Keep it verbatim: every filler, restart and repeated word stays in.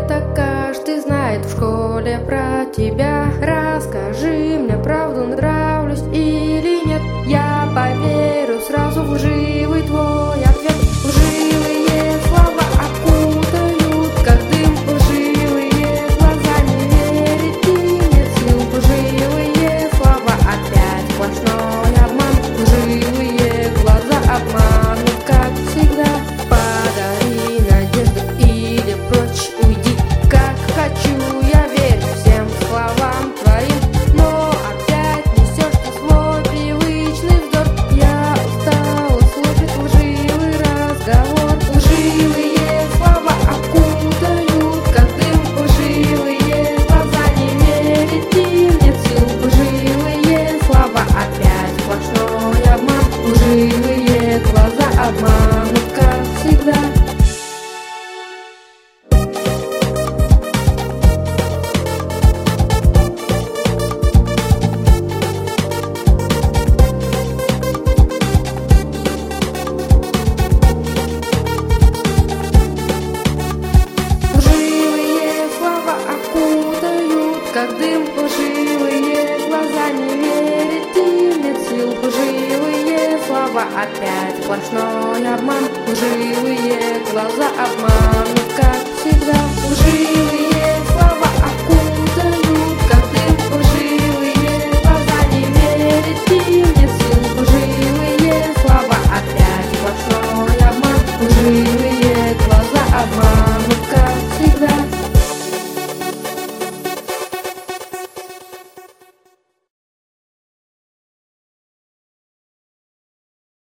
это каждый знает в школе про тебя. Расскажи мне правду, нравлюсь или нет. Я поверю сразу в лживый твой ответ. Лживые слова окутают, как дым. Лживые глаза не верить и нет сил. Лживые слова опять сплошной обман. Лживые глаза обманут, как всегда. Подари надежду или прочь уйди. Как хочу, я верю всем словам твоим, но опять несешь ты свой привычный вздор. Я устала слушать лживый разговор. Лживые слова окутают, как дым. Лживые глаза не верить им нет сил. Лживые слова опять сплошной обман. Лживые глаза обманут, как всегда. Лживые слова окутают, как дым. Лживые глаза не верить им нет сил. Лживые слова опять сплошной обман. Лживые глаза обманут, как